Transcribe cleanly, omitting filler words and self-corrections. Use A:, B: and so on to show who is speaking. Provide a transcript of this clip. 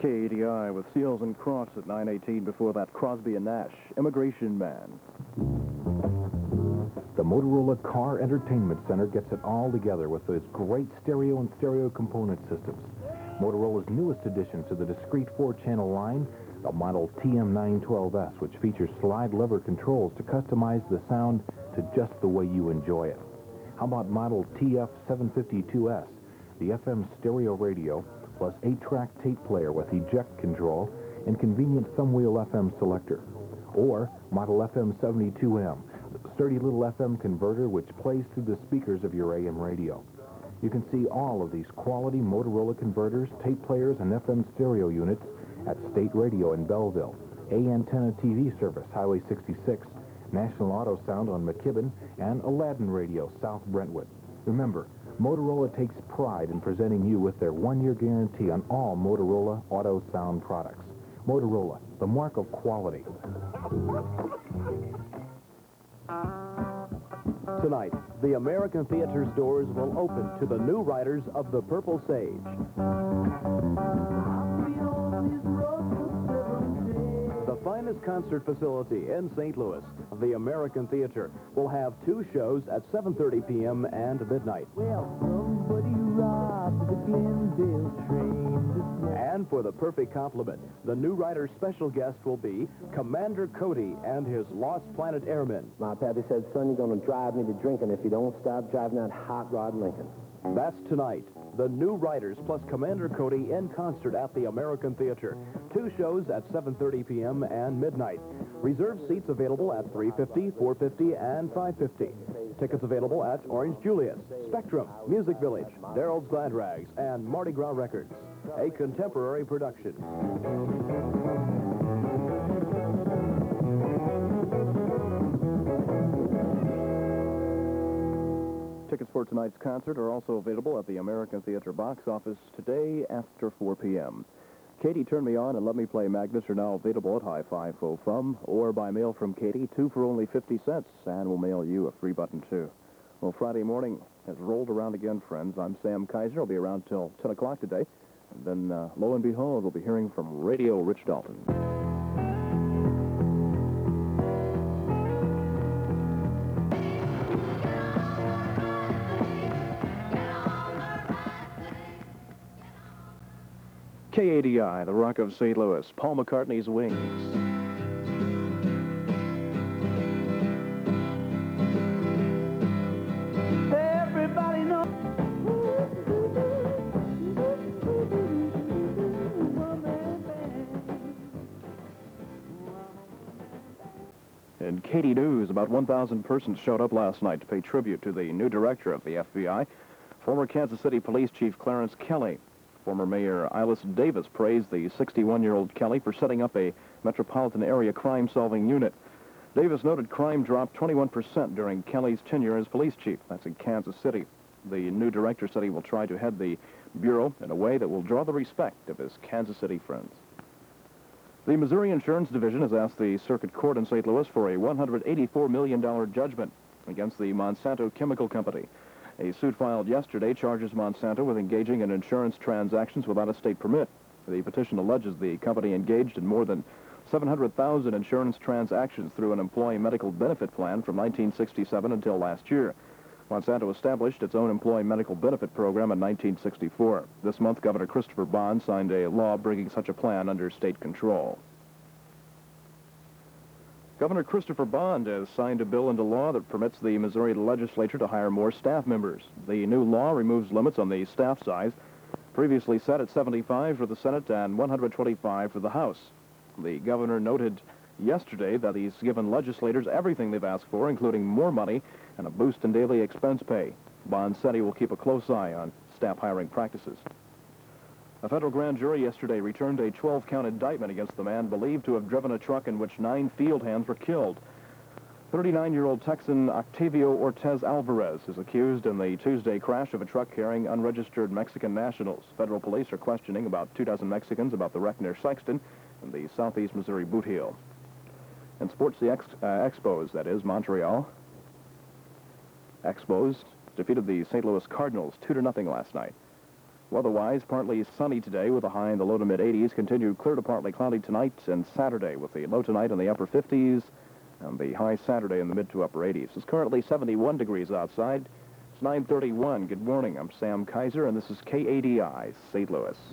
A: KADI with Seals and Cross at 9:18. Before that, Crosby and Nash, Immigration Man.
B: The Motorola Car Entertainment Center gets it all together with its great stereo and stereo component systems. Motorola's newest addition to the discrete 4-channel line, the model TM912S, which features slide lever controls to customize the sound to just the way you enjoy it. How about model TF752S, the FM stereo radio, plus 8-track tape player with eject control and convenient thumb-wheel FM selector. Or model FM72M, the sturdy little FM converter which plays through the speakers of your AM radio. You can see all of these quality Motorola converters, tape players, and FM stereo units at State Radio in Belleville, A-Antenna TV service, Highway 66, National Auto Sound on McKibben, and Aladdin Radio, South Brentwood. Remember, Motorola takes pride in presenting you with their 1-year guarantee on all Motorola Auto Sound products. Motorola, the mark of quality.
C: Tonight, the American Theater's doors will open to the new writers of The Purple Sage. The finest concert facility in St. Louis, the American Theater, will have 2 shows at 7:30 p.m. and midnight.
D: Well, somebody robbed the Glendale train this morning.
C: And for the perfect complement, the new writer's special guest will be Commander Cody and his Lost Planet Airmen.
E: My pappy said, son, you're going to drive me to drinking if you don't stop driving that hot rod Lincoln.
C: That's tonight. The new writers plus Commander Cody in concert at the American Theater. 2 shows at 7:30 p.m. and midnight. Reserved seats available at $3.50, $4.50, and $5.50. Tickets available at Orange Julius, Spectrum, Music Village, Daryl's Glad Rags, and Mardi Gras Records. A contemporary production.
A: Tickets for tonight's concert are also available at the American Theater box office today after 4 p.m. Katie, Turn Me On and Let Me Play Magnus are now available at Hi-Fi-Fo-Fum or by mail from Katie, 2 for only 50 cents, and we'll mail you a free button, too. Well, Friday morning has rolled around again, friends. I'm Sam Kaiser. I'll be around till 10 o'clock today. And then, lo and behold, we'll be hearing from Radio Rich Dalton. KADI, the Rock of St. Louis, Paul McCartney's Wings.
D: Everybody knows.
A: In Katy News, about 1,000 persons showed up last night to pay tribute to the new director of the FBI, former Kansas City Police Chief Clarence Kelly. Former Mayor Ilis Davis praised the 61-year-old Kelly for setting up a metropolitan area crime-solving unit. Davis noted crime dropped 21% during Kelly's tenure as police chief. That's in Kansas City. The new director said he will try to head the bureau in a way that will draw the respect of his Kansas City friends. The Missouri Insurance Division has asked the Circuit Court in St. Louis for a $184 million judgment against the Monsanto Chemical Company. A suit filed yesterday charges Monsanto with engaging in insurance transactions without a state permit. The petition alleges the company engaged in more than 700,000 insurance transactions through an employee medical benefit plan from 1967 until last year. Monsanto established its own employee medical benefit program in 1964. This month, Governor Christopher Bond signed a law bringing such a plan under state control. Governor Christopher Bond has signed a bill into law that permits the Missouri legislature to hire more staff members. The new law removes limits on the staff size, previously set at 75 for the Senate and 125 for the House. The governor noted yesterday that he's given legislators everything they've asked for, including more money and a boost in daily expense pay. Bond said he will keep a close eye on staff hiring practices. A federal grand jury yesterday returned a 12-count indictment against the man believed to have driven a truck in which 9 field hands were killed. 39-year-old Texan Octavio Ortez Alvarez is accused in the Tuesday crash of a truck carrying unregistered Mexican nationals. Federal police are questioning about 24 Mexicans about the wreck near Sykeston in the southeast Missouri boot heel. In sports, the Expos, that is, Montreal Expos defeated the St. Louis Cardinals 2-0 last night. Weather-wise, partly sunny today with a high in the low to mid-80s. Continue clear to partly cloudy tonight and Saturday with the low tonight in the upper 50s and the high Saturday in the mid to upper 80s. It's currently 71 degrees outside. It's 9:31. Good morning. I'm Sam Kaiser, and this is KADI, St. Louis.